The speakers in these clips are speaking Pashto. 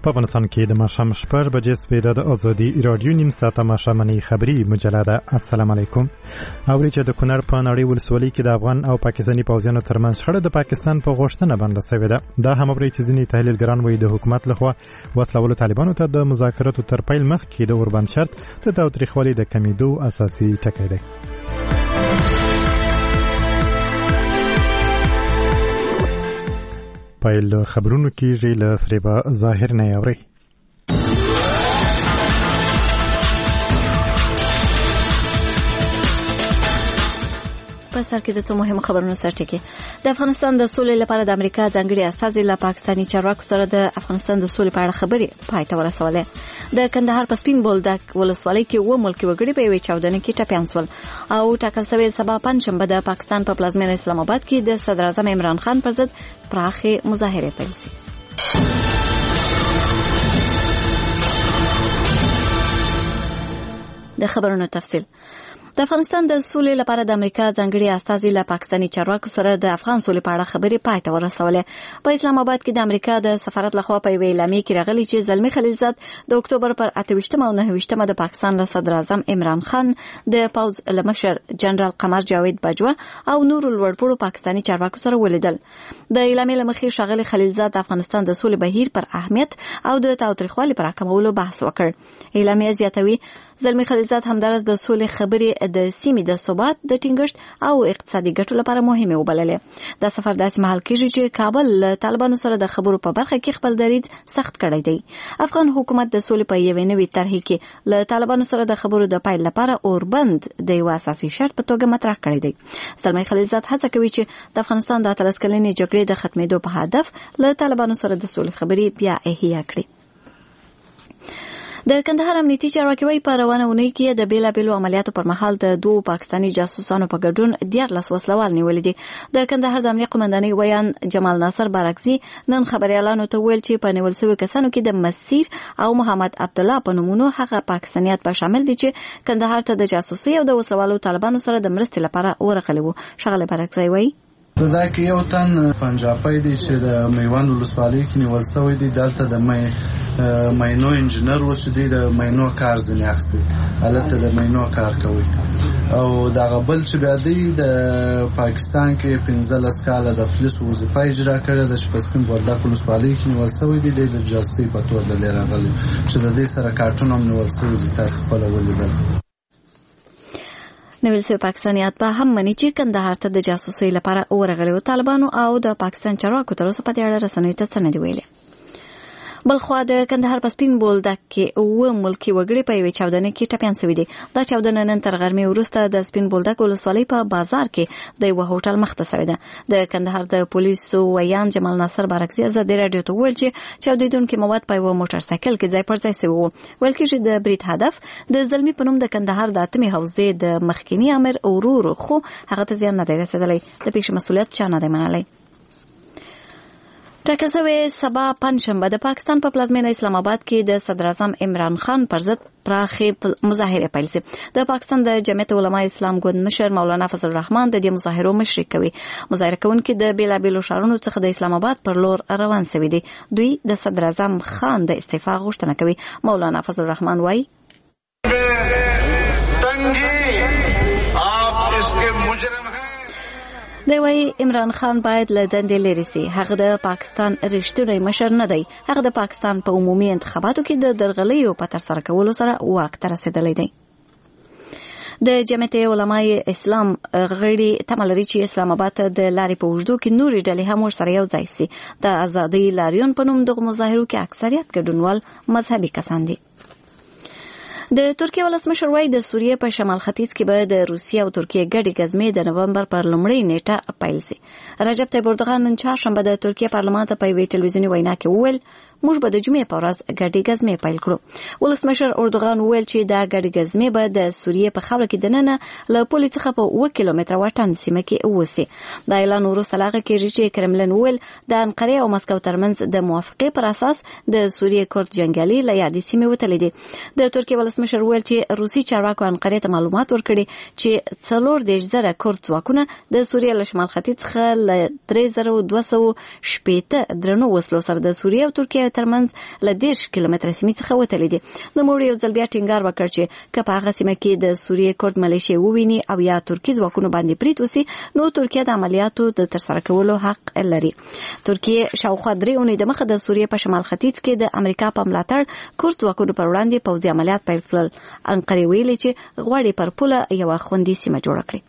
په افغانستان کې د ماښام 6 بجې سپېره د ازادي رادیو نیم ساعته ماښامنۍ خبري مجله ده. السلام علیکم. اوري چې د کونړ په نړۍ ولسوالۍ کې د افغان او پاکستاني پوځیانو ترمنځ شخړه د پاکستان په غوښتنه بنده شوې ده. دا هم اوري چې ځینې تحلیلګران وایي د حکومت لخوا وسلوالو طالبانو ته د مذاکراتو تر پیل مخکې د اوربند شرط د تاوتریخوالي د کمیدو اساسي ټکی دی. پیل خبرونو کېږي له فریبا ظاهر نه اوري. په سر کې د څو مهمو خبرونو سرټکی. د افغانستان د سولې لپاره د امریکا ځانګړي استازي له پاکستاني چارواکو سره د افغانستان د سولې په اړه خبرې پای ته ورسولې. د کندهار په سپین بولدک ولسوالۍ کې و ملکي وګړي په یوې چاودنه کې ټپیان شول او ټاکل شوی سبا پنځشنبه د پاکستان په پلازمینه اسلام آباد کې د صدر اعظم عمران خان پر ضد پراخه مظاهره پیل شي. د خبرونو تفصیل. د افغانستان د سولې لپاره د امریکا ځانګړي استازي له پاکستاني چارواکو سره د افغان سولې په اړه خبرې پای ته ورسولې. په اسلام آباد کې د امریکا د سفارت لخوا په یوې اعلامیه کې راغلي چې زلمی خلیلزاد د اکتوبر پر 28 او 29 د پاکستان له صدر اعظم عمران خان د پوځ مشر جنرال قمر جاوید باجوه او نور لوړپوړو پاکستاني چارواکو سره ولیدل. د اعلامیې لمخې ښاغلي خلیلزاد د افغانستان د سولې بهیر پر اهمیت او د تاوتریخوالي پر راکمولو بحث وکړ. اعلامیه زیاتوي زلمی خلیلزاد همدارس د سولې خبرې د سیمې د ثبات د ټینګښت او اقتصادي ګټو لپاره مهمه وبللې. دا سفر داسې مهال کېږي چې کابل له طالبانو سره د خبرو په برخه کې خپل دریځ سخت کړی دی. افغان حکومت د سولې په یوې نوې طرحې کې له طالبانو سره د خبرو د پیل لپاره اوربند د یو اساسي شرط په توګه مطرح کړی دی. زلمی خلیلزاد هڅه کوي چې د افغانستان د 13 کلنې جګړې د ختمېدو په هدف له طالبانو سره د سولې خبرې بیا احیا کړي. د کندهار امنیتي چارواکي وايي په روانه اونۍ کې د بیلابېلو عملیاتو پر مهال د 2 پاکستاني جاسوسانو په ګډون 14 وسلوال نیولې دي. د کندهار د امنیه قومندانۍ ویان جمال ناصر بارکزي نن خبريالانو ته ویل چې په نیول شوی کسانو کې د مسیر او محمد عبدالله په نومونو هغه پاکستانیات په شامل دي چې کندهار ته د جاسوسي او د وسلوالو طالبانو سره د مرستې لپاره ورغلي وو. ښاغلی بارکزي وايي دا کې یو تن پنجابی دی چې د میوند ولسوالۍ کې نیول شوی دی. دلته د ماینو انجینر و چې دی د ماینو کار ځنې اخیستی، هلته د ماینو کار کوي. او دغه بل چې بیا دی د پاکستان کې 15 کاله د پولیسو وظیفه اجرا کړې ده چې په سپین بولدک ولسوالۍ کې نیول شوی دی. د جاسوسۍ په تور د دې راغلی چې د دې سره کارټون هم نیول شوی دی. تاسو خپله ولیدل. نویل سوی پاکستانیات به هم مني چې کندهار ته د جاسوسۍ لپاره ورغلي و. طالبانو او د پاکستان چارواکو تر اوسه په دې اړه رسنیو ته څه نه دي ویلي. بلخوا د کندهار په سپین بولدک کې و ملکي وګړي په یوې چاودنه کې ټپیان شوي دي. دا چاودنه نن تر غرمې وروسته د سپین بولدک ولسوالۍ په بازار کې د یو هوټل مخته شوې ده. د کندهار د پولیسو ویان جمال ناصر بارکزي ازادي رادیو ته وویل چې چاودېدونکي مواد په یو موټر سایکل کې ځای پر ځای شوي وو. ویل کېږي د برید هدف د زلمي په نوم د کندهار د 8مې حوزې د مخکینی امر ورور خو هغه ته زیان نه دی رسېدلی. د پیښې مسؤلیت چا نه دی منلی. ټاکل شوی سبا پنځشنبه د پاکستان په پلازمینه اسلام آباد کې د صدر اعظم عمران خان پر ضد پراخه مظاهره پیل شي. د پاکستان د جمعیت علماء اسلام ګوند مشر مولانا فضل الرحمن د دې مظاهرو مشري کوي. مظاهره کوونکي د بیلابېلو ښارونو څخه د اسلام آباد پر لور روان شوي دي. دوی د صدر اعظم خان د استعفا غوښتنه کوي. مولانا فضل الرحمن وايي دی وايي عمران خان باید له دندې لرې سي. هغه د پاکستان رښتونی مشر نه دی. هغه د پاکستان په عمومي انتخاباتو کې د درغلیو په ترسره کولو سره واک ته رسېدلی دی. د جمعیت علماء اسلام غړي تمه لري چې اسلام آباد ته د لارې په اوږدو کې نورې ډلې هم ورسره یو ځای سي. د ازادۍ لاریون په نوم دغو مظاهرو کې اکثریت ګډونوال مذهبي کسان دي. د ترکیه ولسمشر وايي د سوریې په شمال ختیځ کې به د روسیې او ترکیې ګډې ګزمې د نومبر پر لومړۍ نیټه پیل شي. رجب طیب اردوغان نن چهارشنبه د ترکیه پارلمان ته په یوې ټلویزیوني وینا کې وویل موږ به د جمعې په ورځ ګډې ګزمې پیل کړو. ولسمشر اردوغان وویل چې دا ګډې ګزمې به د سوریې په خاوره کې دننه له پولې څخه په 1 کیلومتره واټن سیمه کې وسی. دا اعلان وروسته لا کېږي چې کرملن وویل د انقرې او مسکو ترمنځ د موافقې پر اساس د سوریې کورد جنگیالي له یادې سیمې وتلي دي. د ترکیه ولسمشر وویل چې روسي چارواکو انقرې ته معلومات ورکړي چې 40,000 کورد ځواکونه د سوریې له شمال ختیځ څخه له 3280 درنو وسلو سره د سوریې او ترکیه سیمې ترمنځ له 10 کیلومتره سیمې څخه وتلې دي. نوموړي یو ځل بیا ټینګار وکړ چې که په هغه سیمه کې د سوریې کورد ملیشیا وویني او یا ترکیه ځواکونو باندې برید وسي نو ترکیه د عملیاتو د ترسره کولو حق لري. ترکیه شاوخوا 3 اونۍ د مخه د سوریې په شمال ختیځ کې د امریکا په ملاتړ کورد ځواکونو پر وړاندې پوځي عملیات پیل کړل. انقره ویلي چې غواړي پر پوله یو خوندي سیمه جوړه کړي.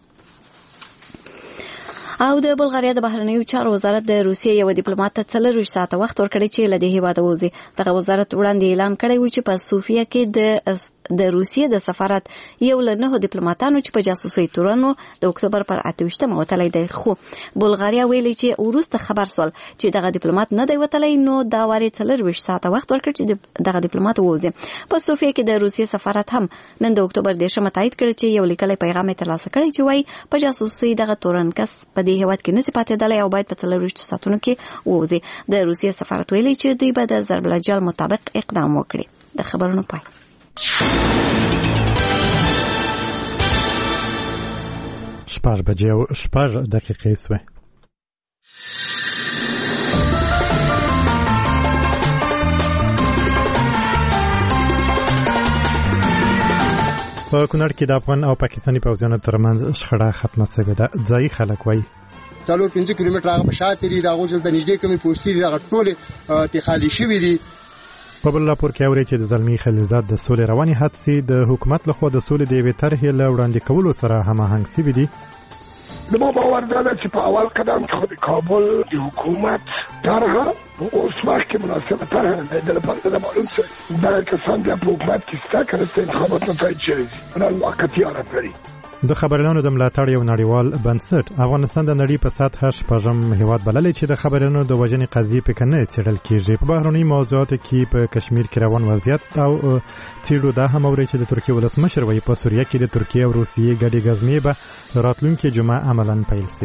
او د بلغاریا د بهرنیو چارو وزارت د روسیې یو ډیپلوماټ ته 24 ساعته وخت ورکړی چې له دې هیواده وځي. دغه وزارت وړاندې اعلان کړی و چې په سوفیا کې د روسیې د سفارت یو له 9 ډیپلوماټانو چې په جاسوسي تورنو د اکتوبر پر 28 وتلی دی. خو بلغاریا ویلي چې وروسته خبر سول چې دغه ډیپلوماټ نه دی وتلی نو دا واري 24 ساعته وخت ورکړ چې دغه ډیپلوماټ وځي. په سوفیا کې د روسیې سفارت هم نن د اکتوبر 10 تایید کړ چې یو لیکلی پیغام ترلاسه کړی چې وایي په جاسوسي دغه تورن کس په دې هیواد کې نسی پاتېدلی او باید په 24 ساعتونو کې ووځي. د روسیې سفارت ویلي چې دوی به د ضرب الجل مطابق اقدام وکړي. د خبرونو پای. شپږ بجې او 6 دقیقې سوې. په کونړ کې د افغان او پاکستاني پوځیانو ترمنځ شخړه ختمه شوې ده. ځایي خلک وایي 4-5 کیلومتره هغه په شاته لري دا غوښل د نږدې کمی پوسټي دي هغه ټول تی خالی شوی دي. په بل راپور کې اوري چې د زلمی خلیلزاد د سولې رواني حادثې د حکومت لخوا د سولې د یوې طرحې له وړاندې کولو سره هماهنګ شوي دي. د ما باور دا ده چې په اول قدم کې د کابل د حکومت طرحه اوس وخت کې مناسبه طرحه د لپاره د معلوم څه دا کسان د حکومت کې ستا کړه چې انتخابات نه تایید شوي دي نن واقعیت لري. د خبريالانو د ملاتړ یو نړیوال بنسټ افغانستان د نړۍ په سطح شپږم هیواد بللی چې د خبريالانو د وژنې قضیې په کنه څېړل کیږي. په بهرنۍ موضوعاتو کې په کشمیر کې روان وضعیت او څېړو دا هم اوري چې د ترکیې ولسمشر وایي په سوریه کې د ترکیې او روسیې ګډې غزمې به راتلونکي جمعه عملاً پیل شي.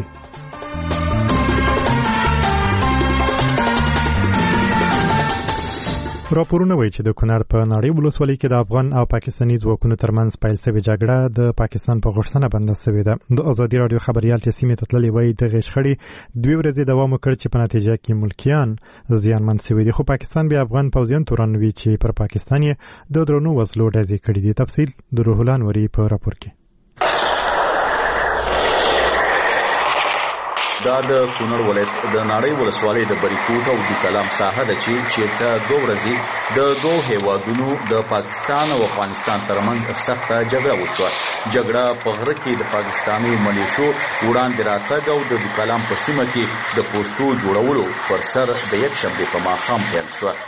راپورونه وایي چې د کونړ په ناړۍ ولسوالۍ کې د افغان او پاکستاني ځواکونو ترمنځ پیل شوې جګړه د پاکستان په غوښتنه بنده شوې ده. د ازادي راډیو خبريال چې سیمې ته تللي وایي دغه شخړې 2 ورځې دوام وکړ چې په نتیجه کې ملکیان زیانمن شوي دي. خو پاکستان بیا افغان پوځیان تورنوي چې پر پاکستان یې د درنو وسلو ډزې کړې دي. تفصیل د روح الله نوري په راپور کې. دا د کونړ ولایت د ناړۍ ولسوالۍ د بریکوټ او د کلام ساحه ده چې چیرته 2 ورځې د 2 هیوادونو د پاکستان او افغانستان ترمنځ سخته جګړه وشوه. جګړه په غره کې د پاکستاني ملیشو وړاندې راتګ او د کلام په سیمه کې د پوسټو جوړولو پر سر د یک شنبې په ماښام پیل شوه.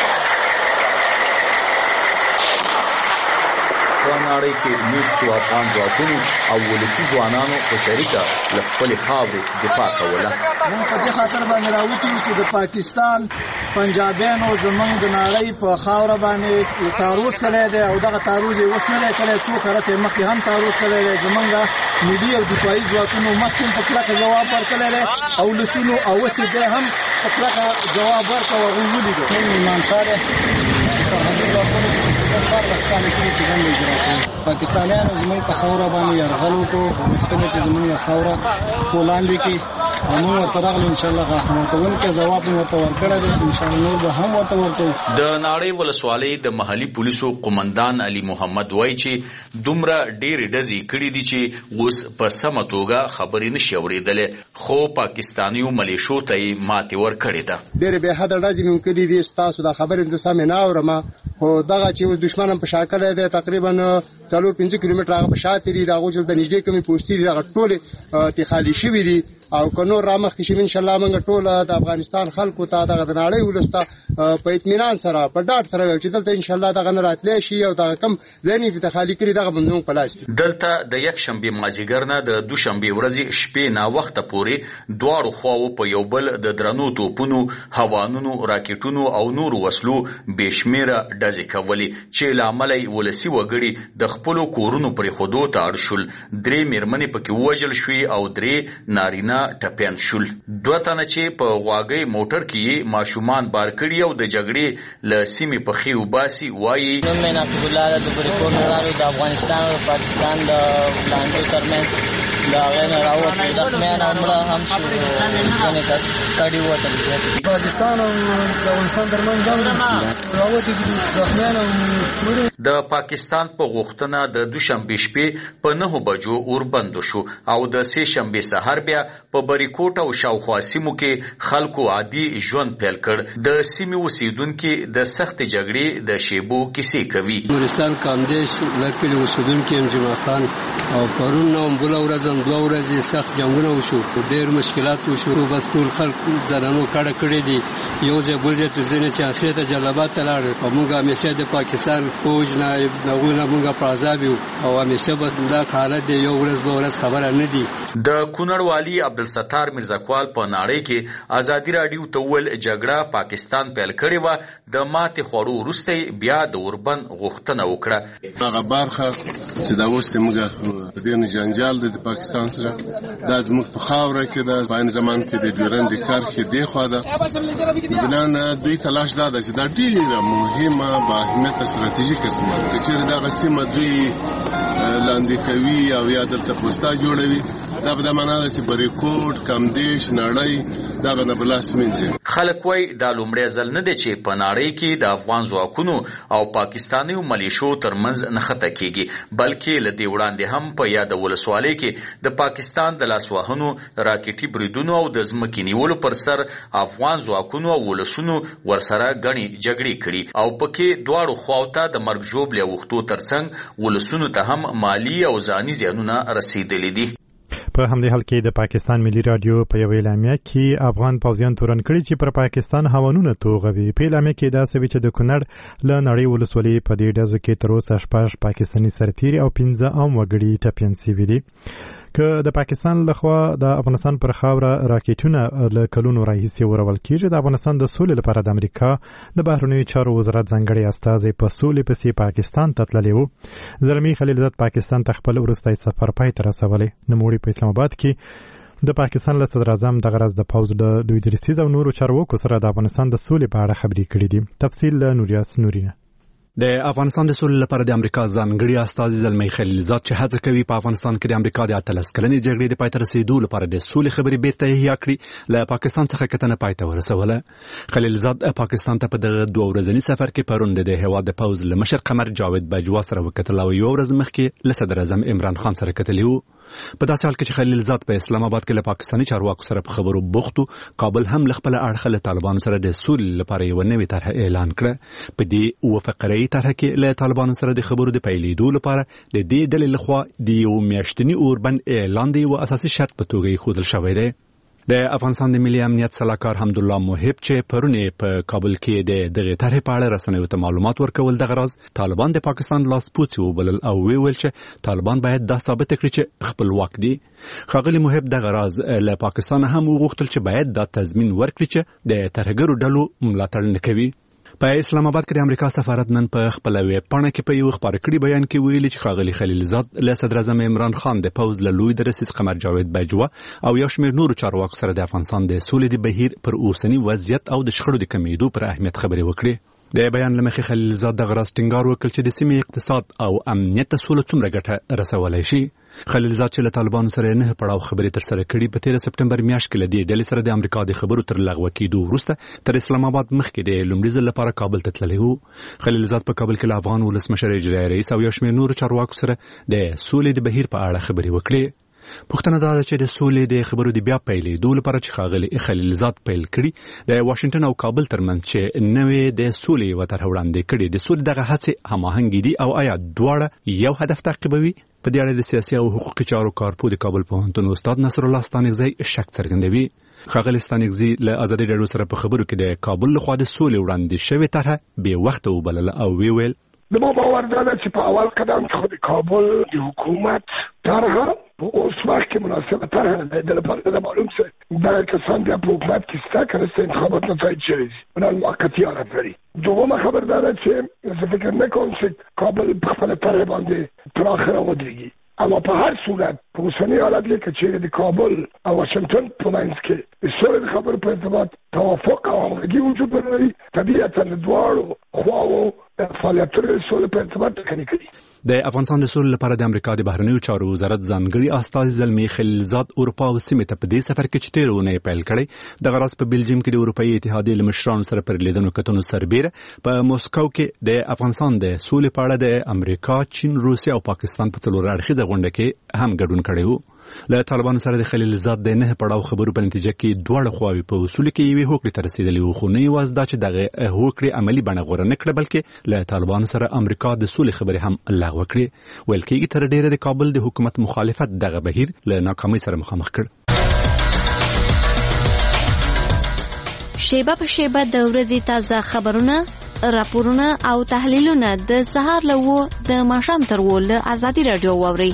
په ناړۍ کې میشتو افغان ځواکونو او ولسي ځوانانو په شریکه له خپلې خاورې دفاع کوله. موږ په دې خاطر باندې راوتلو چې د پاکستان پنجابیانو زموږ د ناړۍ په خاوره باندې تعرض کړی دی او دغه تعرض یې اوس نه دی کړی، څو کارته مخکې هم تعرض کړی دی. زموږ ملي او دفاعي ځواکونو مخکې په کلکه جواب ورکړی دی او ولسونو او چې بیا هم په کلکه جواب ورکړ او هغوی ولیدل. ایمان شاه دی سرحدي ځواکونو په پاکستان کې چې ګڼ اجرا کوي. پاکستانیانو زموږ په خاوره باندې یرغل وکړو، غوښتنه چې زموږ خاوره پولاندې کې موږ ورته راغلو. ان شاء الله غاښمونکي ځواب مو ورته ورکړی دی، ان شاء الله به هم ورته ورکړو. د ناړۍ ولسوالۍ د محلي پولیسو قومندان علي محمد وایي چې دومره ډېرې ډزې کړي دي چې اوس په سمه توګه خبرې نشي اورېدلی، خو پاکستانیو ملیشو ته یې ماتې ورکړې ده. ډېرې بې حده ډزې مې کړي دي. ستاسو دا خبرې زه سمې نه اورم، خو دغه چې اوس دښمن هم په شا کړی دی تقریبا 4-5 کیلومتره هغه په شاته دي. د هغو چې د نږدې کمې پوسټي دي هغه ټولې تې خالي شوي دي او که نور رامخکې شوي ان شاء الله موږ ټول د افغانستان خلکو ته دغه د نړۍ ولس ته په اطمینان سره په ډاډ سره وایو چې دلته ان شاء الله دغه نه راتلی شي او دغه کم ځای یې خالي کړي دغه به زموږ په لاس کې. دلته د یک شنبې مازدیګر نه د دوشنبې ورځې شپې ناوخته پورې دواړو خواو په یو بل د درنو توپونو، هوانونو، راکټونو او نورو وسلو بې شمېره ډزې کولې چې له امله یې ولسي وګړي د خپلو کورونو پرېښودو ته اړ شول. 3 مېرمنې پکې ووژل شوې او 3 نارینه ټپیان شول. 2 تنه چې په غواګۍ موټر کې یې ماشومان بار کړي او د جګړې له سیمې پخې وباسي وایي نوم مې نقیب الله د بریکوټ نه راغلی. د افغانستان او پاکستان د وړاندو ترمنځ دا هغې نه راووتو زخمیان او مړه هم شو ژوند یې کډې ووتل زیاتې پاکستان او افغانستان ترمنځ جنګ راوتي دي زخمیان او مړه. د پاکستان په غوښتنه د دوشنبې شپې په 9 بجو اوربند شو او د سه شنبې سهار بیا په بریکوټ او شاوخوا سیمو کې خلکو عادي ژوند پیل کړ. د سیمې اوسیدونکو د سخت جګړې د شیبو کیسې کوي. نورستان کامدیش لکه اوسیدونکو ام جمعه خان او پرون نو بل ورځ هم 2 ورځې سخت جنگونه وشو، ډېر مشکلات وشو. بس ټول خلک زنانو کړه کړې دي یو ځای بل ځای ته ځنه چې اسره ته جلبات لاړ او موږ همیشه د پاکستان فوج نه موږ په عذاب یو او همیشه بس دا حالت دی یو ورځ خبره نه دی. د کونړ والی عبدالستار مرزاقوال په نړۍ کې ازادي راډیو ته ول جګړه پاکستان پیل کړې و د ماتې خوړو وروسته بیا د اوربند غوښتنه وکړه. هغه برخه چې دا اوس موږ د دې جنجال د پاکستان سره د زموږ په خاوره کې د باین زمان کې د ډیورند کرښې دی خو دا بنان دوی تلاش دا چې دا ډیره مهمه با اهمیت استراتیژیک اسمه چې دا سیمه دوی لاندې کوي او یا دلته پوسټا جوړوي. دا په معنا ده چې بریکوټ کامدیش نړۍ دا غنه بلاس منځي. خلک وای دا لومړی ځل نه دی چې په نړۍ کې د افغان ځواکونو او پاکستاني ملیشو ترمنځ نښته کیږي، بلکې له دې وړاندې هم په یاد ولسوالۍ کې د پاکستان د لاسوهنو راکټي بریدونو او د ځمکې نیولو پر سر افغان ځواکونو او ولسونو ورسره غني جګړې کړي او پکې دواړو خواوته د مرګ ژوبلې وختو ترڅنګ ولسونو ته هم مالی او ځاني زیانونه رسیدلي دي. په همدې حال کې د پاکستان ملي رادیو په یو اعلامیه کې افغان پوځیان تورن کړي چې پر پاکستان هوانونه توغوي. په اعلامیه کې دا سوي چې د کونړ له نړۍ ولسوالۍ په دې ډزو کې تر اوسه 6 پاکستاني سرتیري او 15 عام وګړي ټپیان شوي دي. که د پاکستان لخوا د افغانستان پر خاوره راکټونه له کلونو راهیسې ورول کېږي، د افغانستان د سولې لپاره د امریکا د بهرنیو چارو وزارت ځانګړی استازی په سولې پسې پاکستان ته تللی و. زلمي خلیلزاد پاکستان ته خپل وروستی سفر پای ته رسولی. نوموړي په اسلام آباد کې د پاکستان له صدر اعظم د غرض د پوځ له دوی درسیز او نورو چارواکو سره د افغانستان د سولې په اړه خبرې کړې دي. تفصیل له نوریاس نورینه. د افغانستان د سولې لپاره د امریکا ځانګړي استازي زلمي خلیلزاد چې هڅه کوي په افغانستان کې د امریکا د 13 کلنې جګړې د پای ته رسیدو لپاره د سولې خبرې بیرته احیا کړي، له پاکستان څخه کتنه پای ته ورسوله. خلیلزاد پاکستان ته په دغه 2 ورځني سفر کې پرون د هیواد د پوځ له مشر قمر جاوید باجوا سره وکتل او یو ورځ مخکې له صدر اعظم عمران خان سره کتلی وو. په داسې حال کې چې خلیلزاد په اسلام آباد کې له پاکستاني چارواکو سره په خبرو بوختو، کابل هم له خپل اړخه له طالبانو سره د سولې لپاره یو نوې طرح اعلان کړه. په دې وفقري طرح کې له طالبانو سره د خبرو د پیلېدو لپاره د دې ډلې لخوا د یو میاشتني اوربند اعلان دی او اساسي شرط په توګه ښودل شوی دی. د افغانستان د ملي امنیت سلاکار حمدالله محب چې پرون په کابل کې د دغه طرح په اړه رسنیو ته معلومات ورکول د غرض طالبان د پاکستان لاس پوڅي وبلل او ویل چې طالبان باید دا ثابت کړي چې خپلواک دي. ښاغلي محب د غرض له پاکستان هم وغوښتل چې باید دا تضمین ورکړي چې د ترهګرو ډلو ملاتړ نه کوي. په اسلام آباد کې د امریکا سفارت نن په خپل ویب پاڼه کې په یو خبر کړي بیان کې ویلي چې ښاغلي خلیلزاد له صدر اعظم عمران خان د پوځ له لوی درسیز قمر جاوید باجوا او یو شمېر نورو چارواکو سره د افغانستان د سولې د بهیر پر اوسنی وضعیت او د شخړو د کمیدو پر اهمیت خبرې وکړي. د بیان لمخې خلیلزاد د غرض ټینګار وکړ چې د سیمې اقتصاد او امنیت ته سوله څومره ګټه رسولای شي. خلیلزاد چې له طالبانو سره نه پړاو خبرې تر سره کړي، په 13 سپټمبر میاشت کې له دې ډلې سره د امریکا د خبرو تر لغوه کېدو وروسته تر اسلام آباد مخکې د لومړي ځل لپاره کابل ته تللی و. خلیلزاد په کابل کې له افغان ولسمشر اجرایي رئیس او یو شمېر نورو چارواکو سره د سولې د بهیر په اړه خبرې وکړې. پوښتنه دا ده چې د سولې د خبرو د بیا پیلېدو لپاره چې ښاغلي خلیلزاد پیل کړي د واشنگټن او کابل ترمنځ چې نوې د سولې یوه طرح وړاندې کړې، د سولې دغه هڅې هماهنګې دي او آیا دواړه یو هدف تعقیبوي؟ په دې اړه د سیاسي او حقوقي چارو کارپوه د کابل پوهنتون استاد نصر الله ستانکزی شک څرګندوي. ښاغلي ستانکزی له ازادي راډیو سره په خبرو کې د کابل لخوا د سولې وړاندې شوې طرحه بې وخته وبلله او ویل د ما باور دا ده چې په اول قدم کې خو د کابل د حکومت طرحه په اوس وخت کې مناسبه طرحه نه ده. د لپاره د معلوم څه دا کسان بیا په حکومت کې شته که نه انتخابات نتایج شوي دي، بنان موقتیت لري. دومه خبر دا ده چې زه فکر نه کوم چې کابل په خپله طرحه باندې پراخ راودرېږي، اما په هر صورت په اوسني حالت کې که چیرې د کابل او واشنګټن په منځ کې د سولې د خبرو په ارتباط توافق او همغږي وجود ولري، طبیعتا د دواړو خواو فعالیتونه سولې په ارتباط ټاکنې کړي. د افغانستان د سولې لپاره د امریکا د بهرنیو چارو وزارت ځانګړي استازي زلمي خلیلزاد اروپا او سیمې ته په دې سفر کې چې تیرونه پیل کړی د غراس په بلجیم کې د اروپאי اتحادیې له مشرانو سره پر لیدنو کتنو سربېره په موسکو کې د افغانستان د سولې په اړه د امریکا، چین، روسیه او پاکستان په څلور اړخیزه غونډه کې هم ګډون کړی وو. له طالبانو سره د خلیلزاد د نه پړاو خبرو په نتیجه کې دواړه خواوې په اصول کې یوې هوکړې ته رسیدلې وو، خو نه یوازې دا چې دغه هوکړې عملي بڼه غوره نه کړه بلکې له طالبانو سره امریکا د سولې خبرې هم لغوه کړې. ویل کېږي تر ډیره د کابل د حکومت مخالفت دغه بهیر له ناکامۍ سره مخامخ کړ. شیبه په شیبه د ورځې تازه خبرونه، راپورونه او تحلیلونه د سهار له 9 د ماښام تر 10 له ازادي رادیو واورئ.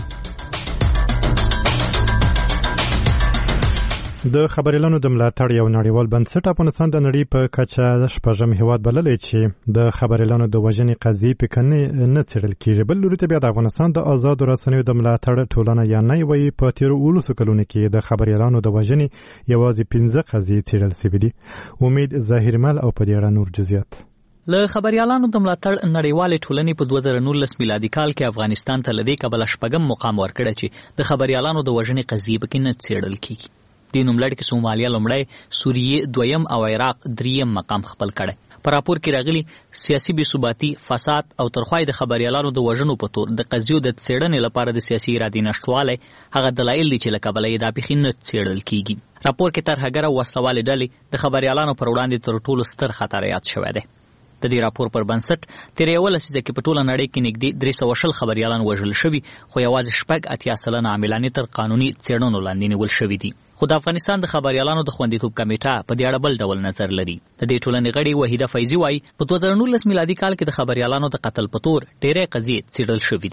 د خبريالانو د ملاتړ یو نړیوال بنسټ افغانستان د نړۍ په کچه شپږم هیواد بللی چې د خبريالانو د وژنې قضیې په کنه نه څېړل کیږي. بل لوري ته بیا د افغانستان د آزاد رسنیو د ملاتړ ټولنه یا نه وي په تیر 19 کلونو کې د خبريالانو د وژنې یوازې 15 قضیې څېړل شوې دي. امید ظاهرمل او په دې اړه نور جزئیات. له خبريالانو د ملاتړ نړیوالې ټولنې په 2019 میلادي کال کې افغانستان ته لدې کبل شپږم مقام ورکړی چې د خبريالانو د وژنې قضیې په کې نه څېړل کیږي. د نوملړ کې سومالیا لومړی، سوریه دویم او عراق دریم مقام خپل کړي. په راپور کې راغلي سیاسي بې ثباتي، فساد او ترخوای د خبريالانو د وژنو په تور د قضیو د څېړنې لپاره د سیاسي ارادې نشټوالی هغه دلایل دي چې له کبله یې دا بیخي نه څېړل کیږي. راپور کې ترهګر او وسلوالې ډلې د خبريالانو پر وړاندې تر ټولو ستر خطر یاد شوی دی. د دې راپور پر بنسټ تیر یو لسیزه کې په ټوله نړۍ کې نږدې 320 خبريالان وژل شوي، خو یوازې 80% عاملان تر قانوني څېړنو لاندې نیول شوي دي. خو د افغانستان د خبريالانو د خوندیتوب کمیټه په دې اړه بل ډول نظر لري. د دې ټولنې غړي وحیده فیضي وایي په 2019 میلادي کال کې د خبريالانو د قتل په تور ډېرې قضیې څېړل شوې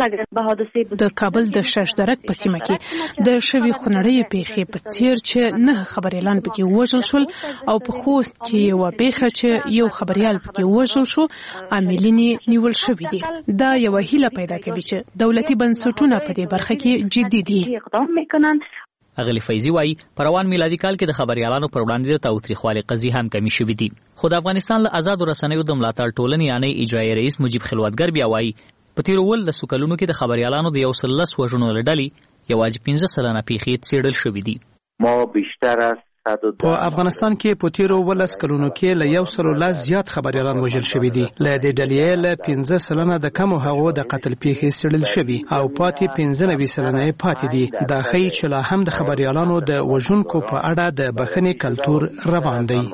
دي. د کابل د ششدرک په سیمه کې د شوي خونړۍ پیښې په څیر چې 9 خبريالان پکې وژل شول او په خوست کې یو پیښه چې یو خبريال پکې وژل شو، عاملین نیول شوي دي. دا یو هیله پیدا کوي چې دولتي بنسټونه په دې برخه کې جدي دي. اغلی فیضی وایي په روان میلادي کال کې د خبريالانو پر وړاندې د تاوتریخوالي قضیې هم کمی شوې دي. خو د افغانستان له آزاد رسنیو د ملاتړ ټولنې یعنی اجرایي رئیس مجیب خلوتګر بیا وایي په تیر 19 کلونو کې د خبريالانو د 110 وژنو لړلې یوازې 15 سلنه پیښې څېړل شوې دي. ما بیشتر از په افغانستان کې په تیر 19 کلونو کې له 100 زیات خبريالان وژل شوي دي. له دې ډلې له 15 سلنه د کم هغو د قتل پیښې څېړل شوي او پاتې 15 سلنه پاتې دي. دا ښیي چې لا هم د خبريالانو د وژونکو په اړه د بخښنې کلتور روان دی.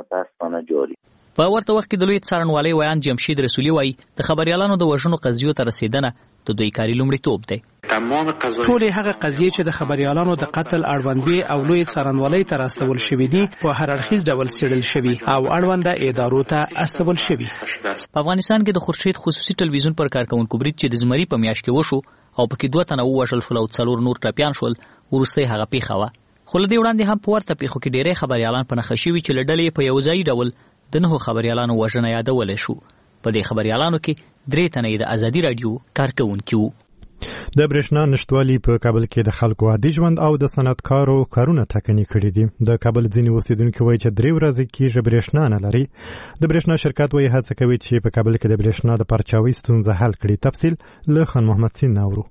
په ورته وخت کې د لوی څارنوالۍ ویان جمشید رسولي وایي د خبريالانو د وژنو قضیو ته رسیدنه د دوی کاري لومړیتوب دی. ټولې هغه قضیې چې د خبريالانو د قتل اړوندوي او لوی څارنوالۍ ته راستول شوې دي په هر اړخیز ډول څېړل شوي او اړونده ادارو ته استول شوي. په افغانستان کې د خورشید خصوصي ټلویزیون پر کارکونکو برید چې د زمري په میاشت کې وشو او پکې 2 تنه وژل شول او 4 نور ټپیان شول، وروسته هغه پیښه وه. خو له دې وړاندې هم په ورته پیښو کې ډېری خبريالان په نښه شوي چې له ډلې په یو ځایي ډول د 9 خبريالانو وژنه یادولی شو. په دې خبريالانو کې 3 تنه د ازادي رادیو کارکونکي وو. د برېښنا نشټوالي په کابل کې د خلکو عادي ژوند او د صنعتکارو کارونه ټکني کړي دي. د کابل ځینې اوسیدونکي وایي چې 3 ورځې کېږي برېښنا نه لري. د برېښنا شرکت وایي هڅه کوي چې په کابل کې د برېښنا د پرچاوي ستونزه حل کړي. تفصیل له خان محمد سین نورو.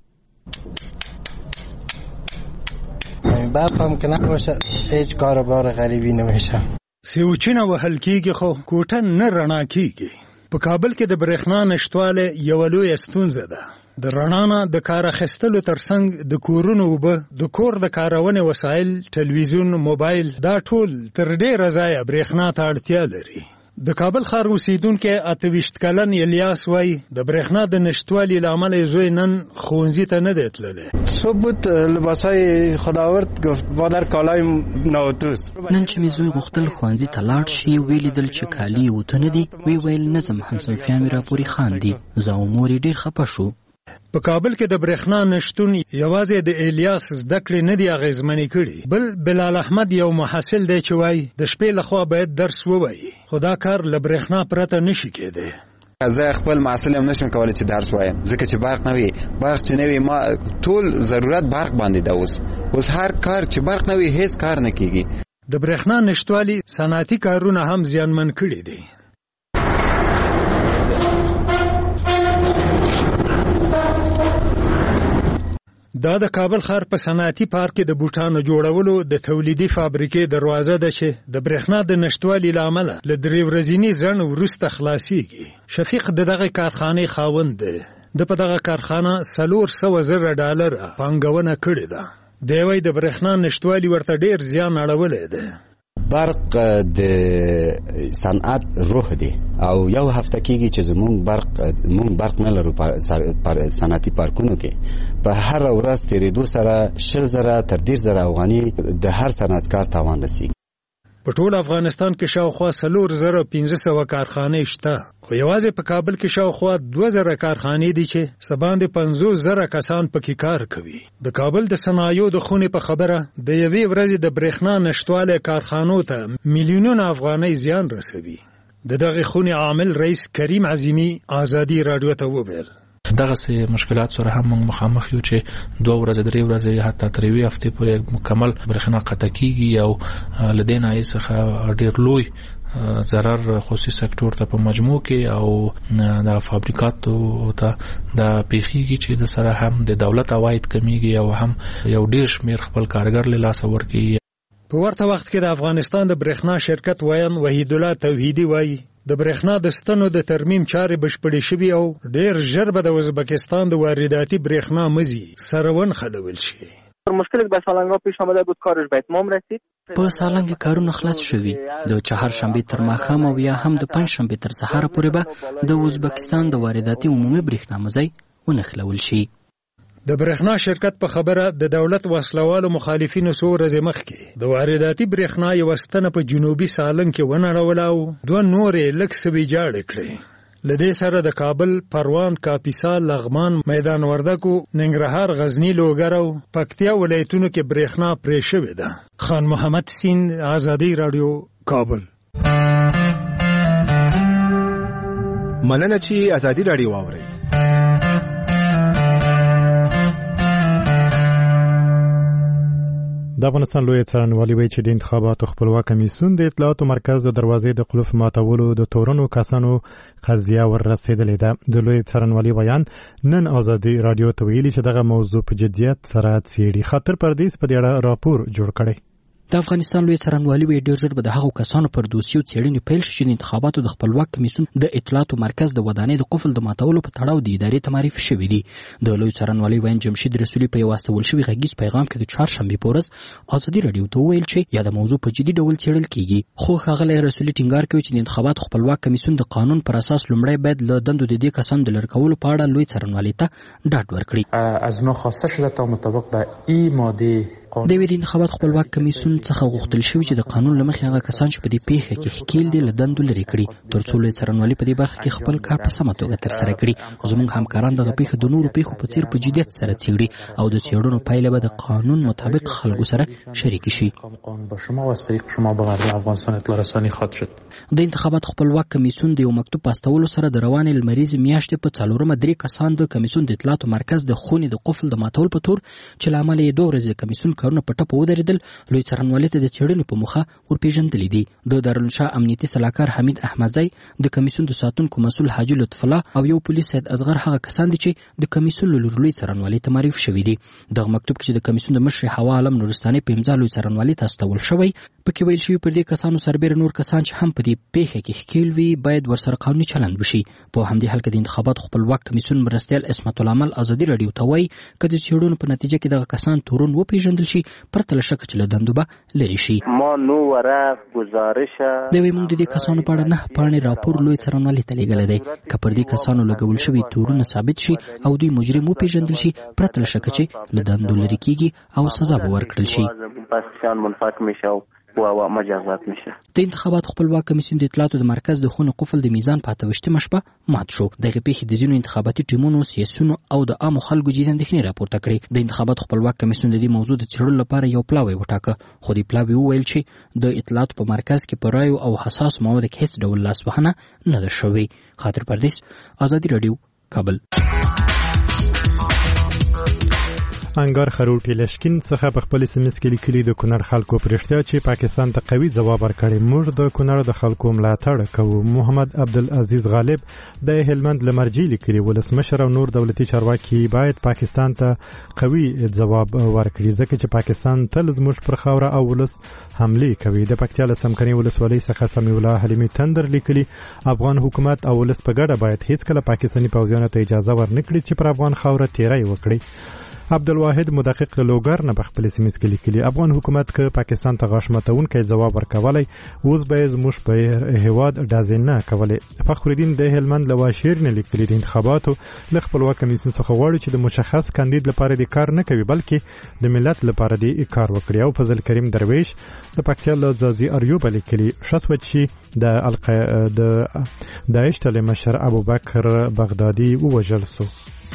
برقم که نباشه هیچ کاروبار غریبی نمیشه. سوچونه وهل کېږي خو کوټه نه رڼا کېږي. په کابل کې د برېښنا نشتوالی یوه لویه ستونزه ده. د رڼا نه د کار اخیستلو ترڅنګ د کورونو اوبه، د کور د کارونې وسایل، ټلویزیون، موبایل، دا ټول تر ډېره ځایه برېښنا ته اړتیا لري. د کابل ښار اوسیدونکی 28 کلن الیاس وایي د برېښنا د نشتوالي له امله یې زوی نن ښوونځي ته نه دی تللی. صبح بود لباسای خداورد گفت مادر کالای نوتوس. نن چې مې زوی غوښتل ښوونځي ته لاړ شي، ویلیدل چې کالي یې اوته نه دي، وی ویل نظم همصنفیان مې راپورې خاندي. زه او مور یې ډېر خفه شو. په کابل کې د برېښنا نشتون یوازې د الیاس زده کړې نه دي اغېزمنې کړي، بل بلال احمد یو محصل دی چې وایي د شپې لخوا باید درس ووایي، خو دا کار له برېښنا پرته نشي کېدی. زه خپل محصل هم نشم کولی چې درس وایم، ځکه چې برق نه وي. برق چې نه وي ما ټول ضرورت برق باندې ده. اوس هر کار چې برق نه وي هیڅ کار نه کېږي. د برېښنا نشتوالي صنعتي کارونه هم زیانمن کړي دي. دا د کابل ښار په صنعتي پارک کې د بوټانو جوړولو د تولیدي فابریکې دروازه ده چې د برېښنا د نشتوالي له امله له 3 ورځني ځنډ وروسته خلاصېږي. شفیق د دغه کارخانې خاوند دی. د په دغه کارخانه $400,000 پانګونه کړې ده. دی وایي د برېښنا نشتوالي ورته ډېر زیان اړولی دی. برق د صنعت روح دی او یو هفته کېږي چې مونږ برق نه لرو په صنعتي پارکونو کې. په هر ورځ تېرېدو سره 10,000 تر 10,000 افغاني د هر صنعتکار تاوان رسېږي. په ټول افغانستان کې شاوخوا 4,500 کارخانې شته، خو یوازې په کابل کې شاوخوا 2,000 کارخانې دي چې سباندې 50,000 کسان پکې کار کوي. د کابل د صنایعو د خونې په خبره د یوې ورځې د برېښنا نشتوالی کارخانو ته میلیونونه افغانۍ زیان رسوي. د دغې خونې عامل رئیس کریم عظیمی آزادي راډیو ته وویل دغه سه مشکلات سره هم موږ مخامخ یو چې 2 ورځې 3 ورځې حتی 3 هفته پورې مکمل برېښنا قطع کیږي او لدین آی څخه ډېر لوی ضرر خصوصي سکتور ته په مجموع کې او د فابریکاتو ته د پیخیږي چې د سره هم د دولت عواید کمیږي او هم یو ډېر شمیر خپل کارګر له لاس ورکړي. په ورته وخت کې د افغانستان د برېښنا شرکت وایي وحید الله توحیدی وایي د برېښنا د ستنو د ترمیم چارې بشپړې شوي او ډېر ژر به د ازبکستان د وارداتی برېښنا مزي سره ونښلول شي. مشکلی که به سالنگ‌ها پیش آمده بود کارش به اتمام رسید. په سالنګ کارونه خلاص شوي. د چهارشنبه تر ماښام او یا هم د پنځشنبه تر سهار پورې به د ازبکستان د وارداتی عمومي برېښنا مزي ونښلول شي. د برېښنا شرکت په خبره د دولت وسلوالو مخالفینو څو ورځې مخکې د وارداتي برېښنا یوه ستنه په جنوبي سالنګ کې ونړوله او 2 نورې لږ څه ویجاړې کړې. له دې سره د کابل، پروان، کاپیسا، لغمان، میدان وردګو، ننګرهار، غزني، لوګر او پکتیا ولایتونو کې برېښنا پرې شوې ده. خان محمد سین، آزادي راډیو، کابل. مننه چې آزادي راډیو واورئ. د افغانستان لوی څارنوالي وایي چې د انتخاباتو خپلواک کمیسیون د اطلاعاتو مرکز د دروازې د قلف ماتولو د تورنو کسانو قضیه وررسېدلې ده. د لوی څارنوالي بیان نن آزادي راډیو ته ویلي چې دغه موضوع په جدیت سره څېړي. خاطر پردیس په دې اړه راپور جوړ کړی. د افغانستان لوی څارنوالي وایي ډېر ژر به د هغو کسانو پر دوسیو څېړنې پیل شي چې د انتخاباتو د خپلواک کمیسیون د اطلاعاتو مرکز د ودانۍ د قفل د ماتولو په تړاو د ادارې ته معرفي شوي دي. د لوی څارنوالي ویاند جمشید رسولي په یو استول شوي غږیز پیغام کې د چهارشنبې په ورځ ازادي راډیو ته وویل چې یا د موضوع په جدي ډول څېړل کیږي. خو ښاغلی رسولي ټینګار کوي چې د انتخاباتو خپلواک کمیسیون د قانون پر اساس لومړی باید له دندو د دې کسانو د لرې کولو په اړه لوی څارنوالي ته ډاډ ورکړي. از ما خواسته شده تا مطابق به این ماده د انتخابات خپلواک کمیسیون څخه غوښتل شوی چې د قانون له مخې هغه کسان چې په دې پیښه کې ښکیل دي له دندو لرې کړي ترڅو لوی څارنوالي په دې برخه کې خپل کار په سمه توګه ترسره کړي. زموږ همکاران دغه پیښه د نورو پیښو په څیر په جدیت سره څېړي او د څېړنو پایله به د قانون مطابق خلکو سره شریک شي. د انتخابات خپلواک کمیسیون د یو مکتوب په استولو سره د روانې لمریزې میاشتې په 4 3 کسان د کمیسیون د اطلاعاتو مرکز د خونې د قفل د ماتول په تور چې له امله یې 2 ورځې د کمیسیون کارونه په ټپه ودرېدل لوی څارنوالي ته د څېړنې په موخه ورپېژندلي دي. د دارالانشا امنیتي سلاکار حمید احمدزی، د کمیسیون د ساتونکو مسؤل حاجي لطف الله او یو پولیس سید اصغر هغه کسان دي چې د کمیسیون له لوري لوی څارنوالي ته معرفي شوي دي. دغه مکتوب کې چې د کمیسیون د مشر حوا عالم نورستاني په امضا لوی څارنوالي ته استول شوی پکې ویل شوي پر دې کسانو سربېره نور کسان چې هم په دې پیښه کې ښکیل وي باید ورسره قانوني چلند وشي. په همدې حال کې د انتخاباتو خپلواک کمیسیون مرستیال اسمت العمل آزادي راډیو ته وایي که د څېړنو په نتیجه کې دغه کسان تورن وپېژندل شي پرته له شکه چې له دندو به لرې شي. د وایي موږ د دې کسانو په اړه 9 پاڼې راپور لوی څارنوالي ته لیږلی دی. که پر دې کسانو لګول شوي تورونه ثابت شي او دوی مجرم وپېژندل شي پرته له شکه چې له دندو لرې کېږي او سزا به ورکړل شي. د انتخابات خپلواک کمیسیون د اطلاعاتو د مرکز د خونې قفل د میزان په 28مه شپه مات شو. دغه پیښې د ځینو انتخاباتي ټیمونو، سیاسیونو او د عامو خلکو جدي اندېښنې راپورته کړې. د انتخابات خپلواک کمیسیون د دې موضوع د څېړلو لپاره یو پلاوی وټاکه، خو د پلاوی وویل چې د اطلاعاتو په مرکز کې په رایو او حساس موادو کې هیڅ ډول لاسوهنه نه ده شوې. خاطر پردیس، آزادي راډیو، کابل. انګار خروټي لشکین څخه په خپل سیمه کې لیکلي د کونړ خلکو پرشتیا چې پاکستان ته قوي ځواب ورکړي. موږ د کونړ د خلکو ملاتړ کوو. محمد عبدالعزیز غالب د هلمند لمرجی لیکلي ولسمشر او نور دولتي چارواکي باید پاکستان ته قوي ځواب ورکړي ځکه چې پاکستان تل زموږ پر خاوره او ولس حمله کوي. د پکتیا له سمکني ولسوالۍ څخه سمیع الله حلیمي تندر لیکلي افغان حکومت او ولس په ګډه باید هیڅ کله پاکستاني پوځیانو ته اجازه ورنکړي چې پر افغان خاوره تیری وکړي. عبدالواحد مدقق لوګر نه بخپل سیمې کې لیکلي افغان حکومت که پاکستان ته غاښ ماتونکی ځواب ورکولی اوس به زموږ په هیواد ډازې نه کولی. فخرالدین د هلمند له واشیر نه لیکلي د انتخاباتو له خپلواک کمیسیون څخه غواړي چې د مشخص کاندید لپاره د کار نه کوي بلکې د ملت لپاره د کار وکړي. او فضل کریم درویش د پکتیا له ځاځي اریوب لیکلي شسوت چې د داعش ته مشر ابوبکر بغدادي ووژل سو.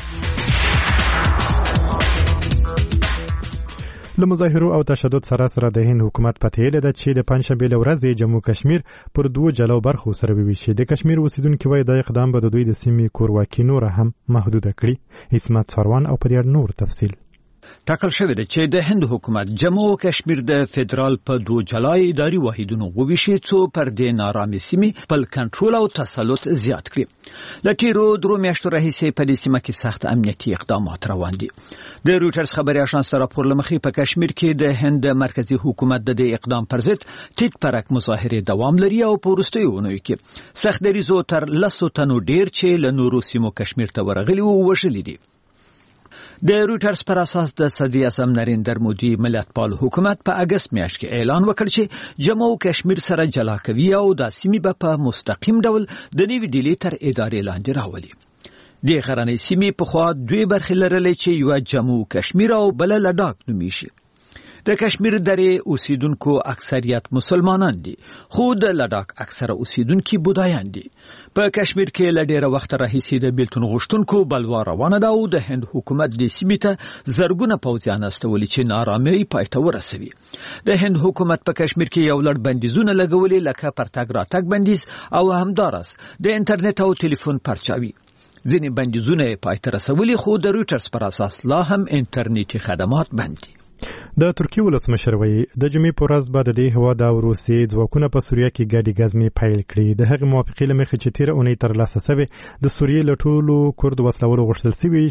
له مظاهرو او تشدد سره د هند حکومت پته یې ده چې د پنځشنبې له ورځې جموں کشمیر پر دوه جلو برخو سره ویشي. د کشمیر اوسیدونکو وایي د اقدام به د دوی د سیمې کورواکي نور هم محدوده کړي. اسمت ساروان او پر نور تفصیل ټاکل شوی دی چې د هند حکومت جموں او کشمیر د فدرال په دوه جلای اداري واحدونو وویشي څو پر د نارامي سیمې په کنټرول او تسلط زیات کړي. له تیرو درو میاشتو راهیسې په دې سیمه کې سخت امنیتي اقدامات روان دي. د رویټرز خبري اژانس راپور لمخې په کشمیر کې د هند مرکزی حکومت د دې اقدام پر ضد ټیټ پرک مظاهره دوام لري او په وروستیو اونیو کې سخت دریزو تر 100 تنو ډیر چې له نورو سیمو کشمیر ته ورغلي او وژلي دي. د رویټرز پر اساس د صدر اعظم نریندر مودي ملتپال حکومت په اگست میاشت کې اعلان وکړ چې جموں او کشمیر سره جلا کوي او د سیمې په مستقیم ډول د نوې ډیلي تر ادارې لاندې راولي. د غرنۍ سیمې په خوا دوی برخې لرلې چې یو جموں کشمیر او بل لداک نومیږي. د کشمیر درې اوسیدونکو اکثریت مسلمانان دي خو د لداک اکثره اوسیدونکو بودایان دي. په کشمیر کې لډیره وخت راهیسې د بیلتون غوښتونکو بلوا روانه ده او د هند حکومت د سیمې ته زرګونه پوځیان استولي چې نارامي پای ته ورسوي. د هند حکومت په کشمیر کې یو لړ بندیزونه لګولي لکه پرتګ راتګ بندیز او همدارس د انټرنیټ او ټلیفون پرچاوي. ځینې بندیزونه پای ته رسولي خو د رویټرز پر اساس لا هم انټرنیټي خدمات بند دي. د ترکیې ولسمشر وایي د جمعې په ورځ به د دې هېواد او روسیې ځواکونه په سوریه کې ګډې ګزمې پیل کړي. د هغې موافقې له مخې چې تېره اونۍ ترلاسه سوې د سوریې له ټولو کورد وسلوالو غوښتل سوي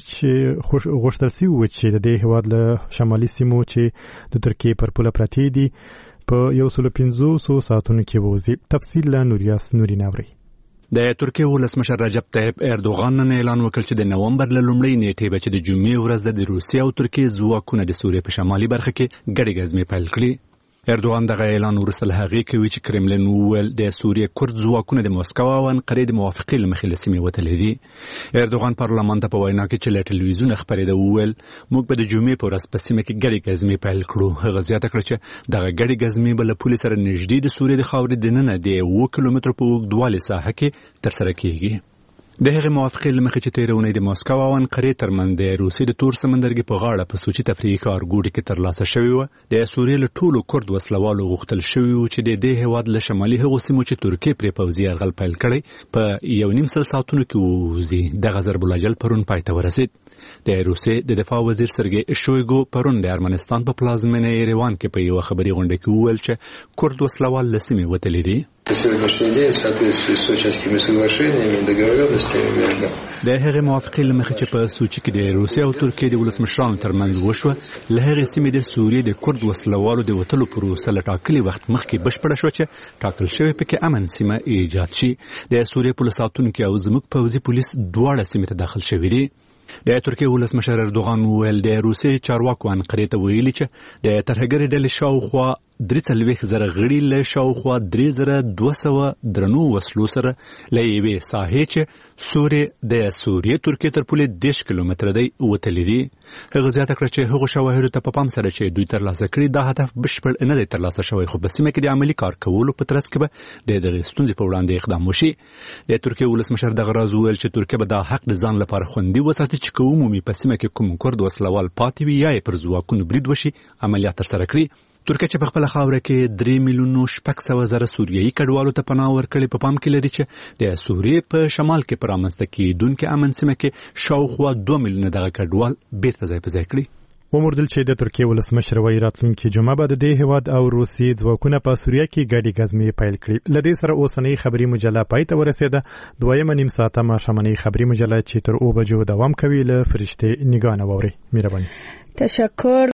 و چې د دې هېواد له شمالي سیمو چې د ترکیې پر پوله پرتې دي په 150 ساعتونو کې ووځي. تفصیل له نوریاس نورین اوري. د ترکیې ولسمشر رجب طیب اردوغان نن اعلان وکړ چې د نومبر له لومړۍ نیټې به چې د جمعې ورځ د روسیې او ترکیې ځواکونه د سوریې په شمالي برخه کې ګډې ګزمې پیل کړي. اردوغان دغه اعلان وروسته له هغې کوي چې کرملین وویل د سوریې کورد ځواکونه د مسکو او انقرې د موافقې له مخې له سیمې وتلي دي. اردوغان پارلمان ته په وینا کې چې له ټلویزیونه خپرېده وویل موږ به د جمعې په ورځ په سیمه کې ګډې ګزمې پیل کړو. هغه زیاته کړه چې دغه ګډې ګزمې به له پولې سره نږدې د سوریې د خاورې دننه د 1 کیلومتر په اوږدوالي ساحه کې ترسره کیږي. د هغې موافقې له مخې چې تېره اونۍ د مسکو او انقرې ترمنځ د روسیې د تور سمندرګي په غاړه په سوچي تفریحي کارګوټي کې ترلاسه شوې وه د سوریې له ټولو کورد وسلوالو غوښتل شوي وو چې د دې هېواد له شمالي هغو سیمو چې ترکیې پرې پوځي یرغل پیل کړی په 1.5 ساعتونو کې ووځي. دغه ضرب الاجل پرون پای ته ورسېد. د روسیې د دفاع وزیر سرګی شویګو پرون د ارمنستان په پلازمینه ایروان کې په یوه خبري غونډه کې وویل چې کورد وسلوال له سیمې وتلي دي. د هغې موافقې له مخې چې په سوچي کې د روسیې او ترکیې د ولسمشرانو ترمنځ وشوه له هغې سیمې د سوریې د کورد وسلوالو د وتلو پروسه له ټاکلي وخت مخکې بشپړه شوه چې ټاکل شوی پکې امن سیمه ایجاد شي. د سوریې پولیس ساتونکي او زموږ پوځي پولیس دواړه سیمې ته داخل شوي دي. د ترکیې ولسمشر اردوغان وویل د روسیې چارواکو انقرې ته ویلي چې د ترهګرې ډلې شاوخوا 43,000 غړي له شاوخوا 3,200 درنو وسلو سره له یوې ساحې چې د سوریې ترکیې تر پولې 10 کیلومتره دی وتلي دي. هغه زیاته کړه چې هغو شواهدو ته په پام سره چې دوی ترلاسه کړي دا هدف بشپړ نه دی ترلاسه شوی خو په سیمه کې د عملي کار کولو په ترڅ کې به د دغې ستونزې په وړاندې اقدام وشي. د ترکیې ولسمشر دغه راز وویل چې ترکیه به دا حق د ځان لپاره خوندي وساتي چې که عمومي په سیمه کې کوم کورد وسلوال پاتې وي یا یې پر ځواکونو برید وشي عملیات ترسره کړي. ترکیه چې په خپله خاوره کې 3,600,000 سوریایي کډوالو ته پناه ورکړې په پام کې لري چې د سوریې په شمال کې په رامنځته کېدونکې امن سیمه کې شاوخوا 2 میلیونه دغه کډوال بیرته ځای په ځای کړي. وموردل چې د ترکیه ولسمشر وایي راتلونکي جمعه به د دې هیواد او روسي ځواکونه په سوریه کې ګډې ګزمې پیل کړي. له دې سره اوسنۍ خبري مجله پای ته ورسېده. دویمه نیم ساعته ماښامنۍ خبري مجله چې تر 2 بجو دوام کوي له فرشته نگاه نه واوري. مهرباني. تشکر.